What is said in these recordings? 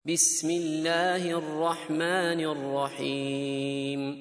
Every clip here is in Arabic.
بسم الله الرحمن الرحيم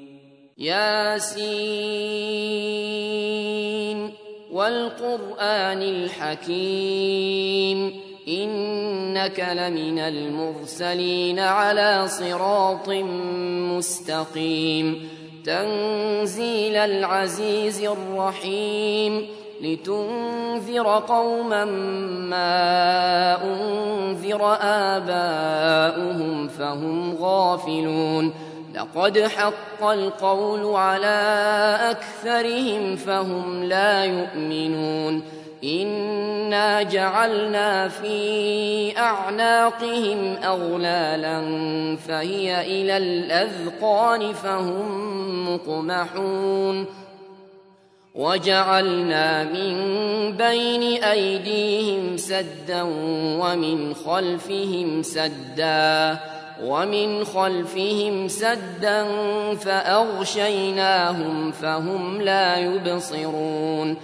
ياسين والقرآن الحكيم إنك لمن المرسلين على صراط مستقيم تنزيل العزيز الرحيم لتنذر قوما ما أنذر آباؤهم فهم غافلون لقد حق القول على أكثرهم فهم لا يؤمنون إنا جعلنا في أعناقهم أغلالا فهي إلى الأذقان فهم مقمحون وجعلنا من بين أيديهم سدا ومن خلفهم سدا فأغشيناهم فهم لا يبصرون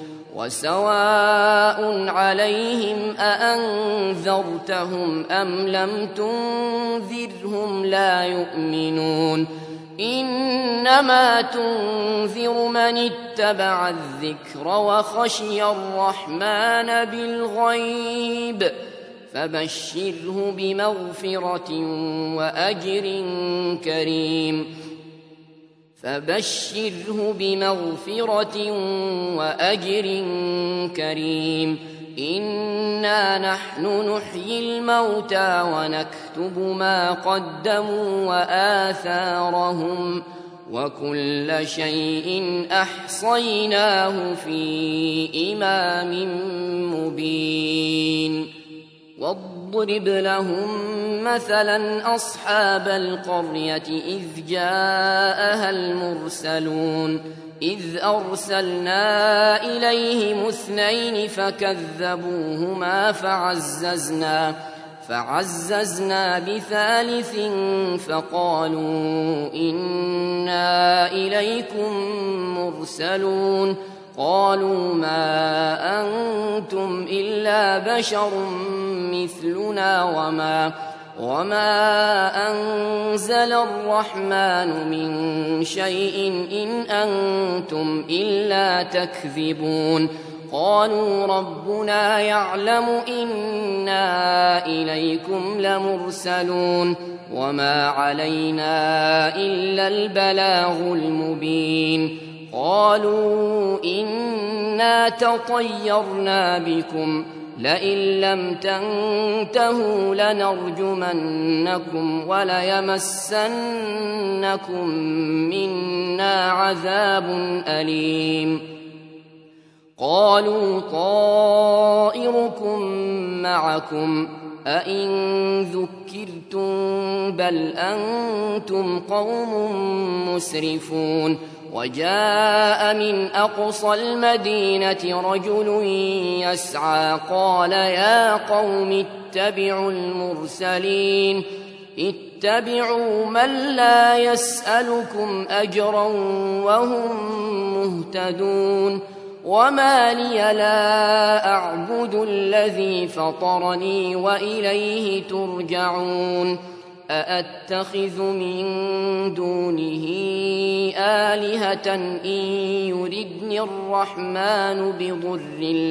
وسواء عليهم أأنذرتهم أم لم تنذرهم لا يؤمنون إنما تنذر من اتبع الذكر وخشي الرحمن بالغيب فبشره بمغفرة وأجر كريم إنا نحن نحيي الموتى ونكتب ما قدموا وآثارهم وكل شيء أحصيناه في إمام مبين واضرب لهم مثلا أصحاب القرية إذ جاءها المرسلون إذ أرسلنا إليهم 2 فكذبوهما فعززنا ب3 فقالوا إنا إليكم مرسلون قالوا ما أنتم إلا بشر مثلنا وما أنزل الرحمن من شيء إن أنتم إلا تكذبون قالوا ربنا يعلم إنا إليكم لمرسلون وما علينا إلا البلاغ المبين قالوا إنا تطيرنا بكم لئن لم تنتهوا لنرجمنكم وليمسنكم منا عذاب أليم قالوا طائركم معكم أئن ذكرتم بل أنتم قوم مسرفون وجاء من أقصى المدينة رجل يسعى قال يا قوم اتبعوا المرسلين اتبعوا من لا يسألكم أجرا وهم مهتدون وما لي لا أعبد الذي فطرني وإليه ترجعون أأتخذ من دونه آلهة إن يردني الرحمن بضر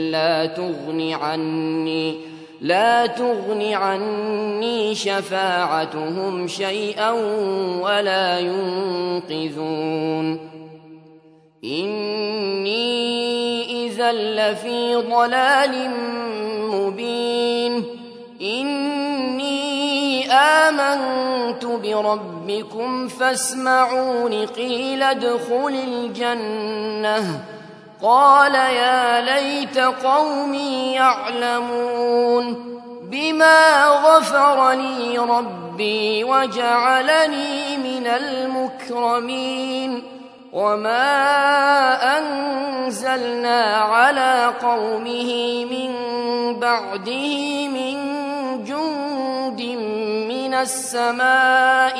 لا تغن عني شفاعتهم شيئا ولا ينقذون إني إذا لفي ضلال مبين إني آمنت بربكم فاسمعون قيل ادخل الجنة قال يا ليت قومي يعلمون بما غفر لي ربي وجعلني من المكرمين وما أنزلنا على قومه من بعده من جند من السماء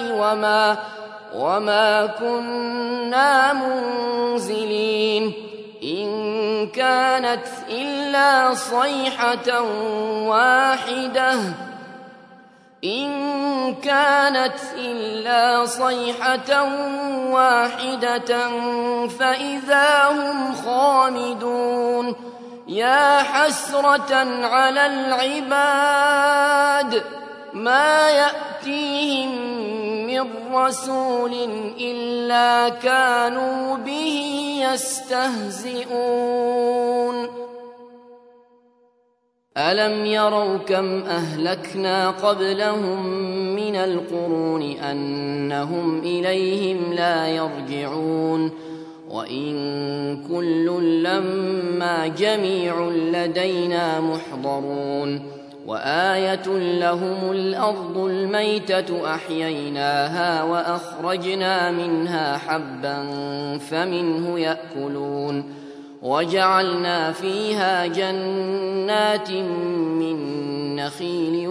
وما كنا منزلين إن كانت إلا صيحة واحدة إن كانت إلا صيحة واحدة فإذا هم خامدون يا حسرة على العباد ما يأتيهم من رسول إلا كانوا به يستهزئون ألم يروا كم أهلكنا قبلهم من القرون أنهم إليهم لا يرجعون وإن كل لما جميع لدينا محضرون وآية لهم الأرض الميتة أحييناها وأخرجنا منها حبا فمنه يأكلون وجعلنا فيها جنات من نخيل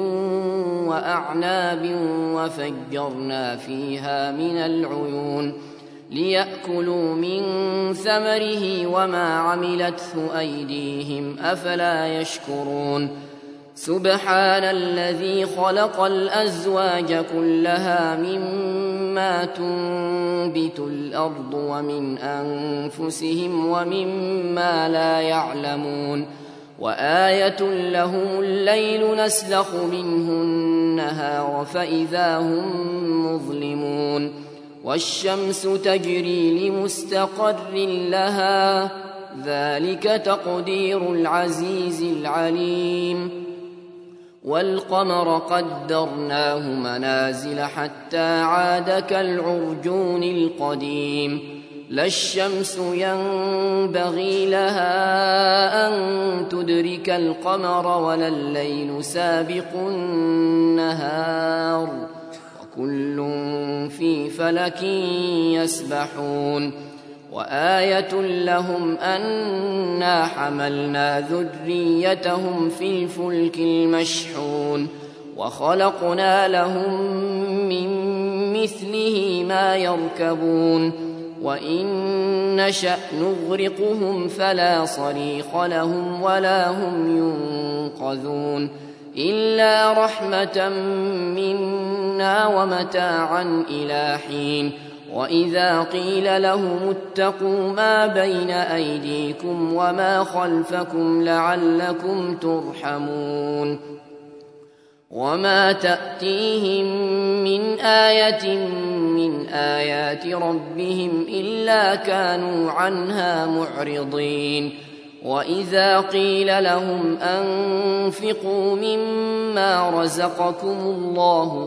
وأعناب وفجرنا فيها من العيون ليأكلوا من ثمره وما عملته أيديهم أفلا يشكرون سبحان الذي خلق الأزواج كلها مما تنبت الأرض ومن أنفسهم ومما لا يعلمون وآية لهم الليل نسلخ منه النهار فإذا هم مظلمون والشمس تجري لمستقر لها ذلك تقدير العزيز العليم والقمر قدرناه منازل حتى عاد كالعرجون القديم لا الشمس ينبغي لها أن تدرك القمر ولا الليل سابق النهار وكل في فلك يسبحون وآية لهم أنا حملنا ذريتهم في الفلك المشحون وخلقنا لهم من مثله ما يركبون وإن نشأ نغرقهم فلا صريخ لهم ولا هم ينقذون إلا رحمة منا ومتاعا إلى حين وإذا قيل لهم اتقوا ما بين أيديكم وما خلفكم لعلكم ترحمون وما تأتيهم من آية من آيات ربهم إلا كانوا عنها معرضين وإذا قيل لهم أنفقوا مما رزقكم الله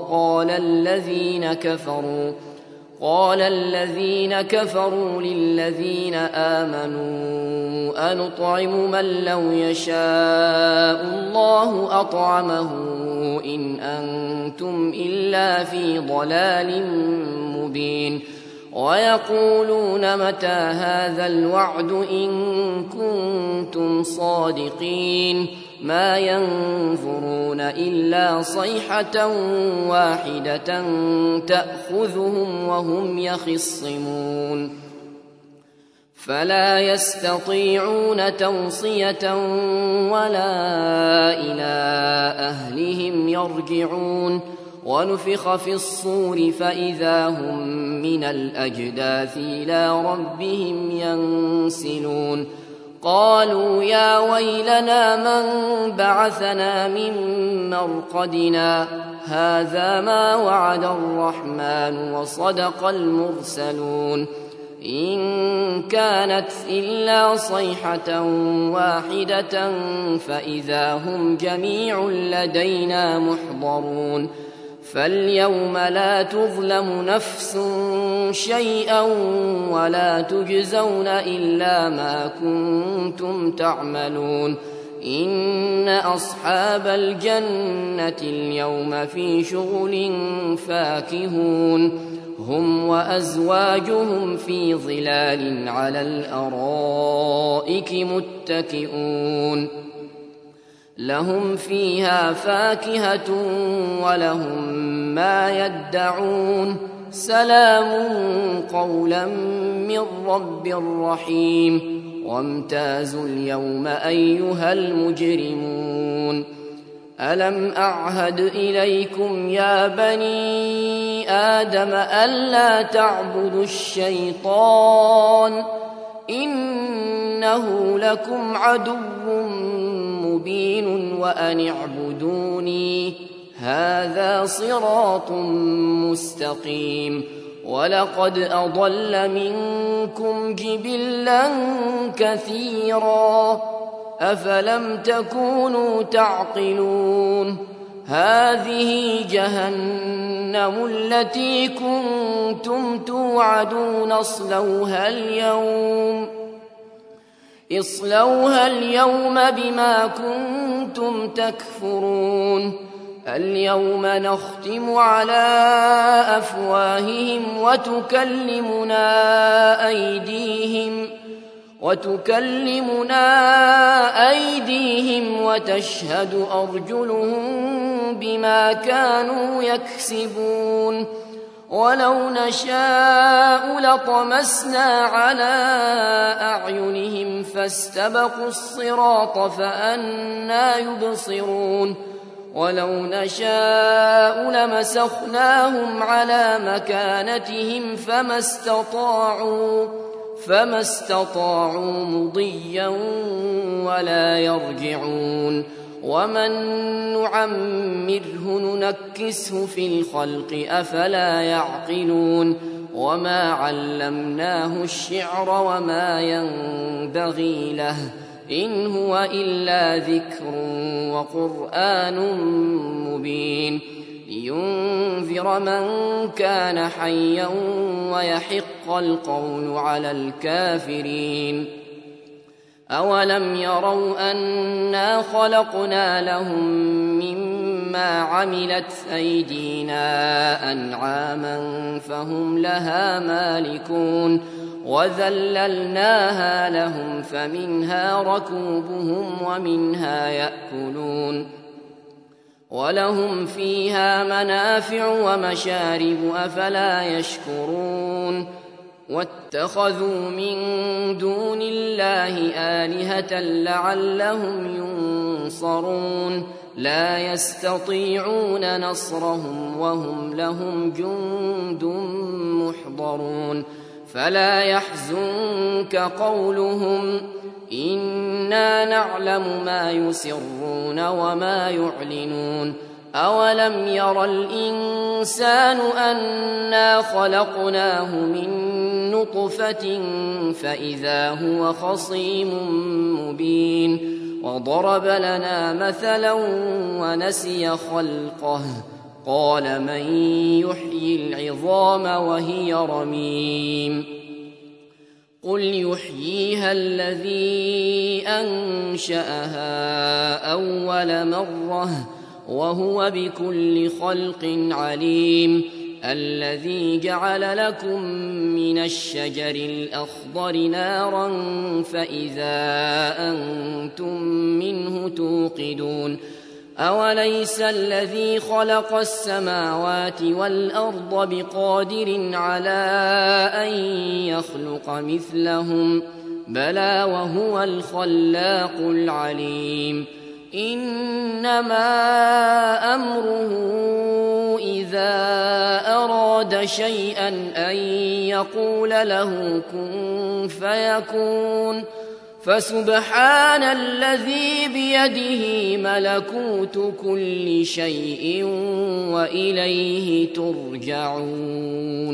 قال الذين كفروا للذين آمنوا أنطعم من لو يشاء الله أطعمه إن أنتم إلا في ضلال مبين ويقولون متى هذا الوعد إن كنتم صادقين ما ينظرون إلا صيحة واحدة تأخذهم وهم يخصمون فلا يستطيعون توصية ولا إلى أهلهم يرجعون ونفخ في الصور فإذا هم من الأجداث إلى ربهم ينسلون قالوا يا ويلنا من بعثنا من مرقدنا هذا ما وعد الرحمن وصدق المرسلون إن كانت إلا صيحة واحدة فإذا هم جميع لدينا محضرون فاليوم لا تظلم نفس شيئا ولا تجزون إلا ما كنتم تعملون إن أصحاب الجنة اليوم في شغل فاكهون هم وأزواجهم في ظلال على الأرائك متكئون لهم فيها فاكهة ولهم ما يدعون سلام قولا من رب رحيم وامتازوا اليوم أيها المجرمون ألم أعهد إليكم يا بني آدم ألا تعبدوا الشيطان إنه لكم عدو مبين وأن اعبدوني هذا صراط مستقيم ولقد أضل منكم جبلا كثيرا أفلم تكونوا تعقلون هذه جهنم التي كنتم توعدون اصلوها اليوم بما كنتم تكفرون اليوم نختم على أفواههم وتكلمنا أيديهم وتشهد أرجلهم بما كانوا يكسبون ولو نشاء لطمسنا على أعينهم فاستبقوا الصراط فأنى يبصرون ولو نشاء لمسخناهم على مكانتهم فما استطاعوا مضيا ولا يرجعون ومن نعمره ننكسه في الخلق أفلا يعقلون وما علمناه الشعر وما ينبغي له إن هو إلا ذكر وقرآن مبين لينذر من كان حيا ويحق القول على الكافرين أولم يروا أنا خلقنا لهم مما عملت أيدينا أنعاما فهم لها مالكون وذللناها لهم فمنها ركوبهم ومنها يأكلون ولهم فيها منافع ومشارب أفلا يشكرون واتخذوا من دون الله آلهة لعلهم ينصرون لا يستطيعون نصرهم وهم لهم جند محضرون فلا يحزنك قولهم إنا نعلم ما يسرون وما يعلنون أولم ير الإنسان أنا خلقناه من نطفة فإذا هو خصيم مبين وضرب لنا مثلا ونسي خلقه قال من يحيي العظام وهي رميم قل يحييها الذي أنشأها أول مرة وهو بكل خلق عليم الذي جعل لكم من الشجر الأخضر نارا فإذا أنتم منه توقدون أوليس الذي خلق السماوات والأرض بقادر على أن يخلق مثلهم بلى وهو الخلاق العليم إنما أمره إذا أراد شيئا أن يقول له كن فيكون فسبحان الذي بيده ملكوت كل شيء وإليه ترجعون